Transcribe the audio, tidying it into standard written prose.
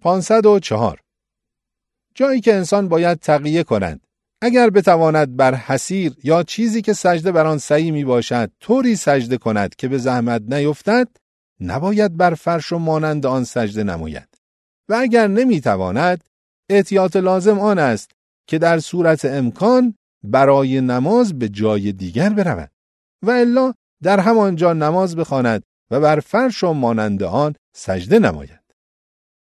504. جایی که انسان باید تقیه کند. اگر بتواند بر حصیر یا چیزی که سجده بر آن صحیح می باشد طوری سجده کند که به زحمت نیفتد، نباید بر فرش و مانند آن سجده نماید. و اگر نمی تواند، احتیاط لازم آن است که در صورت امکان برای نماز به جای دیگر برود و الا در همانجا نماز بخواند و بر فرش و مانند آن سجده نماید.